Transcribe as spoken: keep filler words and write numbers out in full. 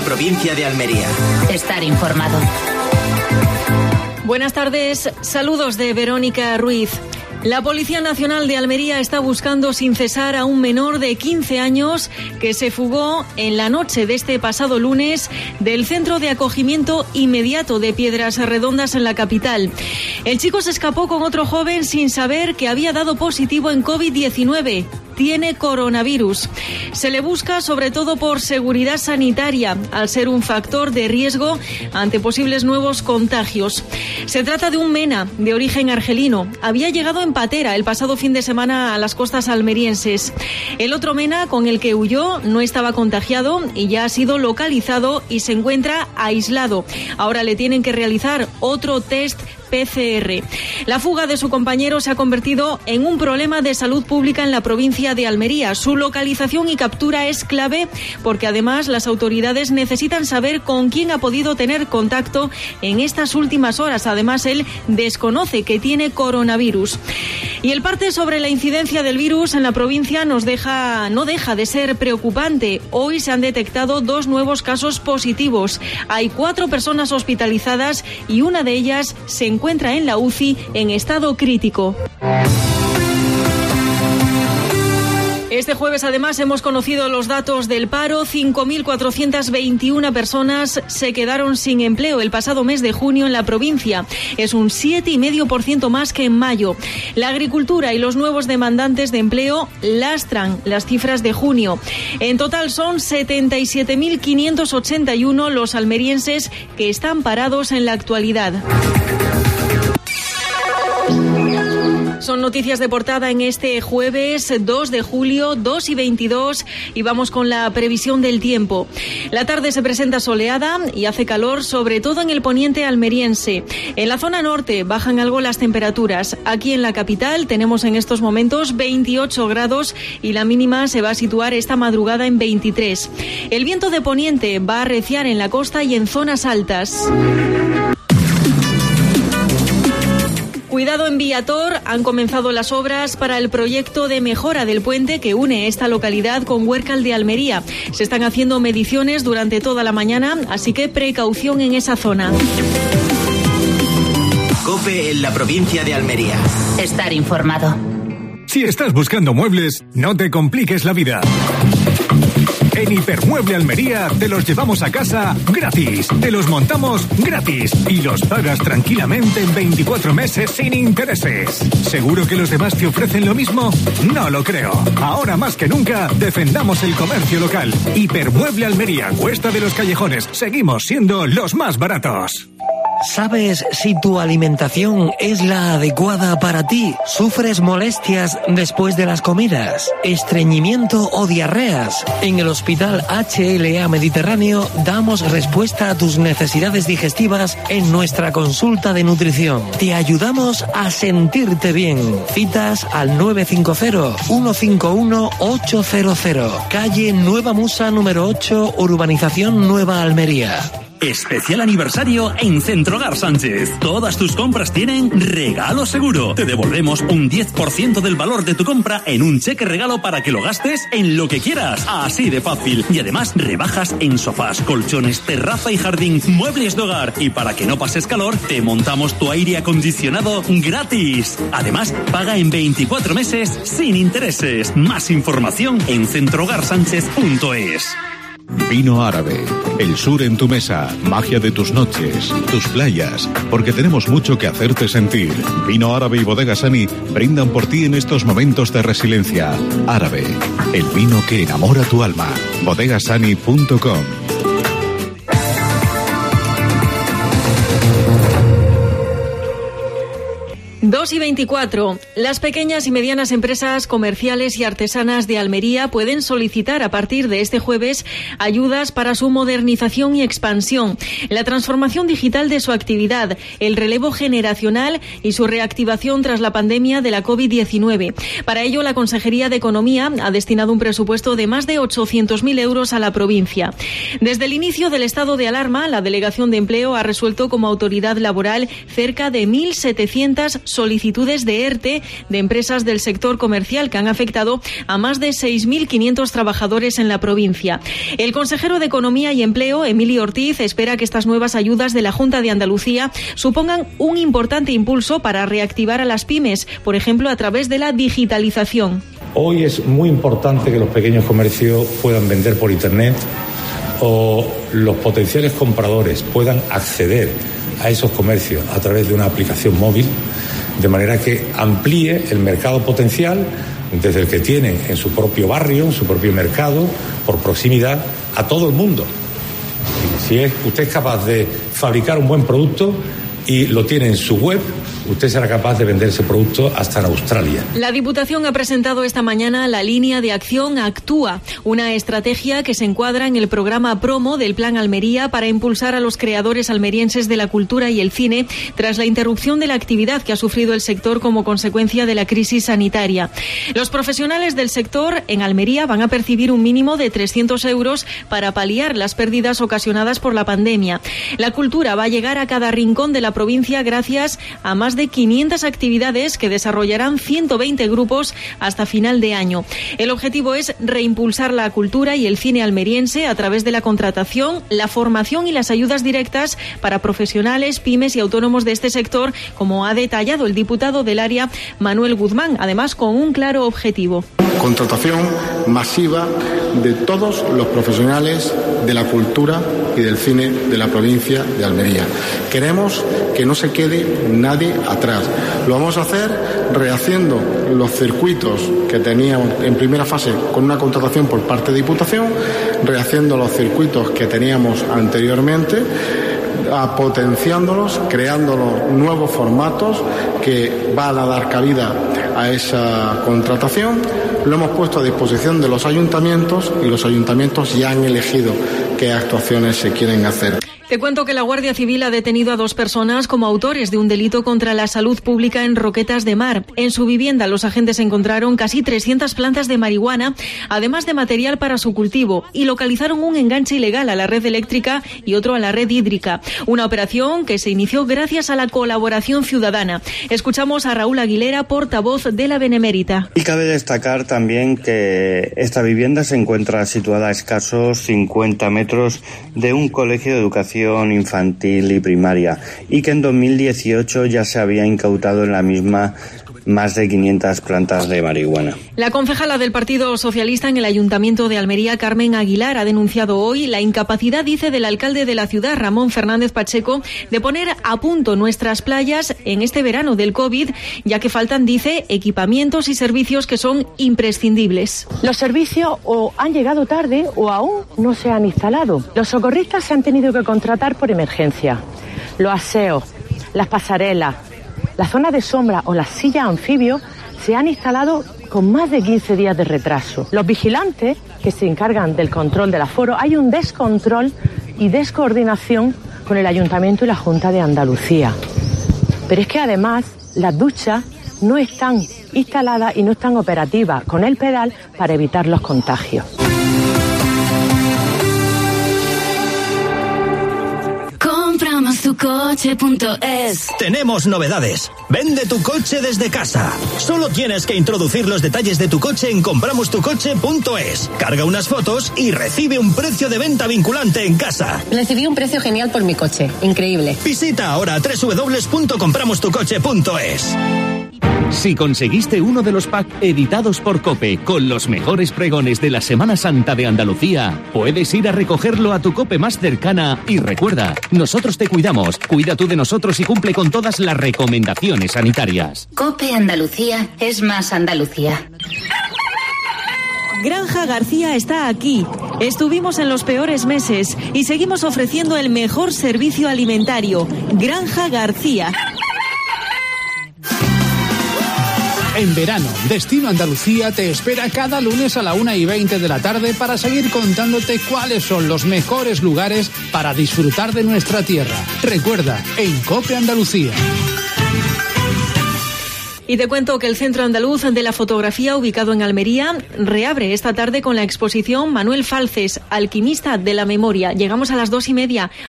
provincia de Almería. Estar informado. Buenas tardes, saludos de Verónica Ruiz. La Policía Nacional de Almería está buscando sin cesar a un menor de quince años que se fugó en la noche de este pasado lunes del centro de acogimiento inmediato de Piedras Redondas en la capital. El chico se escapó con otro joven sin saber que había dado positivo en COVID diecinueve. Tiene coronavirus. Se le busca sobre todo por seguridad sanitaria, al ser un factor de riesgo ante posibles nuevos contagios. Se trata de un mena de origen argelino. Había llegado en patera el pasado fin de semana a las costas almerienses. El otro mena con el que huyó no estaba contagiado y ya ha sido localizado y se encuentra aislado. Ahora le tienen que realizar otro test P C R. La fuga de su compañero se ha convertido en un problema de salud pública en la provincia de Almería. Su localización y captura es clave porque además las autoridades necesitan saber con quién ha podido tener contacto en estas últimas horas. Además, él desconoce que tiene coronavirus. Y el parte sobre la incidencia del virus en la provincia nos deja, no deja de ser preocupante. Hoy se han detectado dos nuevos casos positivos. Hay cuatro personas hospitalizadas y una de ellas se encuentra encuentra en la U C I en estado crítico. Este jueves, además, hemos conocido los datos del paro. cinco mil cuatrocientas veintiuna personas se quedaron sin empleo el pasado mes de junio en la provincia. Es un siete coma cinco por ciento más que en mayo. La agricultura y los nuevos demandantes de empleo lastran las cifras de junio. En total son setenta y siete mil quinientos ochenta y uno los almerienses que están parados en la actualidad. Son noticias de portada en este jueves dos de julio, dos y veintidós, y vamos con la previsión del tiempo. La tarde se presenta soleada y hace calor, sobre todo en el poniente almeriense. En la zona norte bajan algo las temperaturas. Aquí en la capital tenemos en estos momentos veintiocho grados y la mínima se va a situar esta madrugada en veintitrés. El viento de poniente va a arreciar en la costa y en zonas altas. Cuidado en Viator, han comenzado las obras para el proyecto de mejora del puente que une esta localidad con Huércal de Almería. Se están haciendo mediciones durante toda la mañana, así que precaución en esa zona. COPE en la provincia de Almería. Estar informado. Si estás buscando muebles, no te compliques la vida. En Hipermueble Almería te los llevamos a casa gratis, te los montamos gratis y los pagas tranquilamente en veinticuatro meses sin intereses. ¿Seguro que los demás te ofrecen lo mismo? No lo creo. Ahora más que nunca, defendamos el comercio local. Hipermueble Almería, Cuesta de los Callejones. Seguimos siendo los más baratos. ¿Sabes si tu alimentación es la adecuada para ti? ¿Sufres molestias después de las comidas? ¿Estreñimiento o diarreas? En el Hospital H L A Mediterráneo damos respuesta a tus necesidades digestivas en nuestra consulta de nutrición. Te ayudamos a sentirte bien. Citas al nueve cinco cero, uno cinco uno, ocho cero cero. Calle Nueva Musa número ocho, Urbanización Nueva Almería. Especial aniversario en Centrogar Sánchez. Todas tus compras tienen regalo seguro. Te devolvemos un diez por ciento del valor de tu compra en un cheque regalo para que lo gastes en lo que quieras. Así de fácil. Y además rebajas en sofás, colchones, terraza y jardín, muebles de hogar. Y para que no pases calor, te montamos tu aire acondicionado gratis. Además, paga en veinticuatro meses sin intereses. Más información en centrogar sánchez punto es. Vino Árabe, el sur en tu mesa, magia de tus noches, tus playas, porque tenemos mucho que hacerte sentir. Vino Árabe y Bodega Sani brindan por ti en estos momentos de resiliencia. Árabe, el vino que enamora tu alma. bodegasani punto com. dos y veinticuatro. Las pequeñas y medianas empresas comerciales y artesanas de Almería pueden solicitar a partir de este jueves ayudas para su modernización y expansión, la transformación digital de su actividad, el relevo generacional y su reactivación tras la pandemia de la COVID diecinueve. Para ello, la Consejería de Economía ha destinado un presupuesto de más de ochocientos mil euros a la provincia. Desde el inicio del estado de alarma, la Delegación de Empleo ha resuelto como autoridad laboral cerca de mil setecientas solicitudes de E R T de empresas del sector comercial que han afectado a más de seis mil quinientos trabajadores en la provincia. El consejero de Economía y Empleo, Emilio Ortiz, espera que estas nuevas ayudas de la Junta de Andalucía supongan un importante impulso para reactivar a las pymes, por ejemplo, a través de la digitalización. Hoy es muy importante que los pequeños comercios puedan vender por Internet o los potenciales compradores puedan acceder a esos comercios a través de una aplicación móvil, de manera que amplíe el mercado potencial desde el que tiene en su propio barrio, en su propio mercado, por proximidad, a todo el mundo. Si es, usted es capaz de fabricar un buen producto y lo tiene en su web, usted será capaz de vender ese producto hasta en Australia. La Diputación ha presentado esta mañana la línea de acción Actúa, una estrategia que se encuadra en el programa Promo del Plan Almería para impulsar a los creadores almerienses de la cultura y el cine tras la interrupción de la actividad que ha sufrido el sector como consecuencia de la crisis sanitaria. Los profesionales del sector en Almería van a percibir un mínimo de trescientos euros para paliar las pérdidas ocasionadas por la pandemia. La cultura va a llegar a cada rincón de la provincia gracias a más de quinientas actividades que desarrollarán ciento veinte grupos hasta final de año. El objetivo es reimpulsar la cultura y el cine almeriense a través de la contratación, la formación y las ayudas directas para profesionales, pymes y autónomos de este sector, como ha detallado el diputado del área, Manuel Guzmán, además con un claro objetivo. Contratación masiva de todos los profesionales de la cultura y del cine de la provincia de Almería. Queremos que no se quede nadie atrás. Lo vamos a hacer rehaciendo los circuitos que teníamos en primera fase con una contratación por parte de Diputación, rehaciendo los circuitos que teníamos anteriormente, a potenciándolos, creando los nuevos formatos que van a dar cabida a esa contratación. Lo hemos puesto a disposición de los ayuntamientos y los ayuntamientos ya han elegido qué actuaciones se quieren hacer. Te cuento que la Guardia Civil ha detenido a dos personas como autores de un delito contra la salud pública en Roquetas de Mar. En su vivienda los agentes encontraron casi trescientas plantas de marihuana, además de material para su cultivo, y localizaron un enganche ilegal a la red eléctrica y otro a la red hídrica. Una operación que se inició gracias a la colaboración ciudadana. Escuchamos a Raúl Aguilera, portavoz de la Benemérita. Y cabe destacar también que esta vivienda se encuentra situada a escasos cincuenta metros de un colegio de educación infantil y primaria, y que en dos mil dieciocho ya se había incautado en la misma más de quinientas plantas de marihuana. La concejala del Partido Socialista en el Ayuntamiento de Almería, Carmen Aguilar, ha denunciado hoy la incapacidad, dice, del alcalde de la ciudad, Ramón Fernández Pacheco, de poner a punto nuestras playas en este verano del COVID, ya que faltan, dice, equipamientos y servicios que son imprescindibles. Los servicios o han llegado tarde o aún no se han instalado. Los socorristas se han tenido que contratar por emergencia. Los aseos, las pasarelas, la zona de sombra o las sillas anfibio se han instalado con más de quince días de retraso. Los vigilantes que se encargan del control del aforo, hay un descontrol y descoordinación con el Ayuntamiento y la Junta de Andalucía. Pero es que además las duchas no están instaladas y no están operativas con el pedal para evitar los contagios. Compramos tu coche punto es. Tenemos novedades. Vende tu coche desde casa. Solo tienes que introducir los detalles de tu coche en compramos tu coche punto es. Carga unas fotos y recibe un precio de venta vinculante en casa. Recibí un precio genial por mi coche. Increíble. Visita ahora doble u doble u doble u punto compramos tu coche punto es. Si conseguiste uno de los packs editados por COPE con los mejores pregones de la Semana Santa de Andalucía, puedes ir a recogerlo a tu COPE más cercana y recuerda, nosotros te cuidamos, cuida tú de nosotros y cumple con todas las recomendaciones sanitarias. COPE Andalucía es más Andalucía. Granja García está aquí. Estuvimos en los peores meses y seguimos ofreciendo el mejor servicio alimentario. Granja García. En verano, Destino Andalucía te espera cada lunes a la una y veinte de la tarde para seguir contándote cuáles son los mejores lugares para disfrutar de nuestra tierra. Recuerda, en COPE Andalucía. Y te cuento que el Centro Andaluz de la Fotografía, ubicado en Almería, reabre esta tarde con la exposición Manuel Falces, alquimista de la memoria. Llegamos a las dos y media.